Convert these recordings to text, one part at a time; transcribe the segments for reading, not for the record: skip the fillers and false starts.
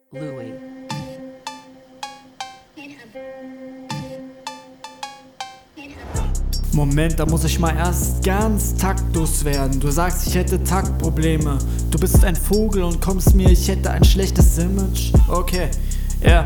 Louis. Moment, da muss ich mal erst ganz taktlos werden. Du sagst, ich hätte Taktprobleme. Du bist ein Vogel und kommst mir, ich hätte ein schlechtes Image. Okay, ja.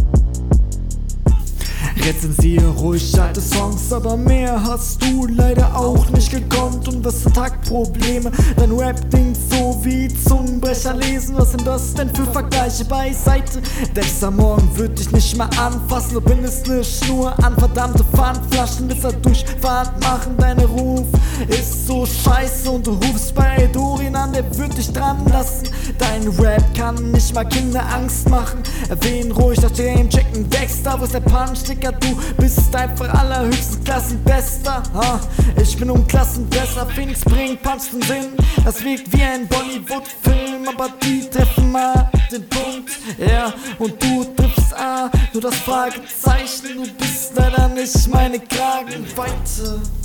Rezensiere ruhig alte Songs, aber mehr hast du leider auch nicht gekonnt. Und was sind Taktprobleme? Dein Rap-Ding so wie Zungenbrecher lesen. Was sind das denn für Vergleiche beiseite? Dexter Morgen würd dich nicht mal anfassen. Du bindest ne Schnur an verdammte Pfandflaschen, bis er Durchfahrt machen. Deine Ruf ist so scheiße und du rufst bei Dorian an, der würd dich dran lassen. Dein Rap kann nicht mal Kinder Angst machen. Erwähnen ruhig das Game, checken Dexter, wo ist der Punch, Digga? Du bist einfach allerhöchsten Klassenbester. Ich bin Klassenbesser, Phoenix bringt Punch zum Sinn. Das wirkt wie ein Bollywood-Film, aber die treffen mal den Punkt. Ja, und du triffst A, nur das Fragezeichen. Du bist leider nicht meine Kragenweite.